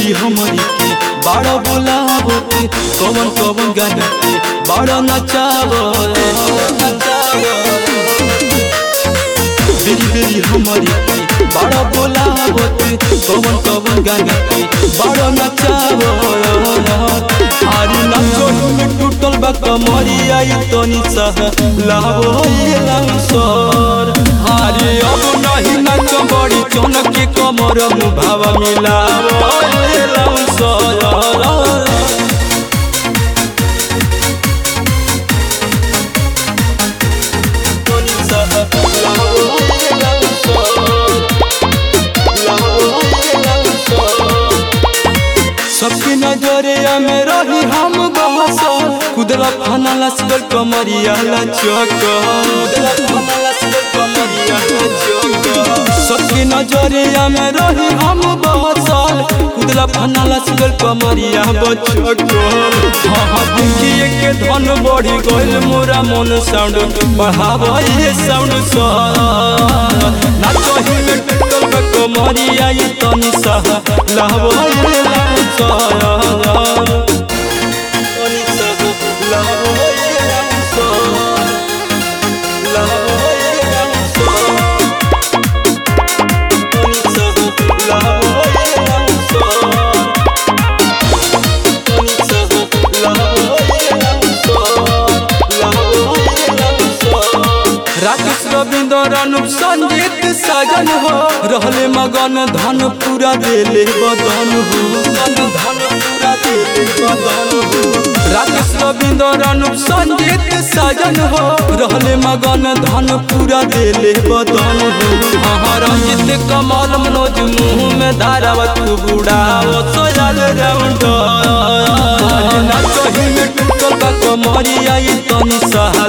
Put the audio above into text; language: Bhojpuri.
बेरी हमारी के बाड़ा बोलावो कवन कवन गाना के बाड़ा नचावो बेरी बेरी हमारी के बाड़ा बोलावो कवन कवन गाना के बाड़ा नचावो आरी नाचो में टूटल बा कमरिया तनी सह लावो लाउसर आरी अब नहीं नाच बड़ी चौनक के कमर मुभाव मिलावो लाउसर सबकी नजरिया में रही हम बहसल कुदला फाना लस्कर कमरिया सबकी नजरिया में रही हम बहसल कुदला फाना लस्कर कमरिया हाँ देखिए के धन बढ़ी गइल मोरा मन साउंड बढ़ावा ये साउंड नाचही में टूटल बा कमरिया तनी सह लावा राकेश रविंद्र अनुप संगीत साजन हो रहले मगन धन पूरा देले बदन हो राकेश रविंद्र अनुप संगीत साजन हो रहले मगन धन पूरा देले बदन हो हाँ रंजित कमल मनोज मुँह में धारावत बुढ़ाओ सोयल राउंड नाचही में टूटल बा कमरिया तनी सहा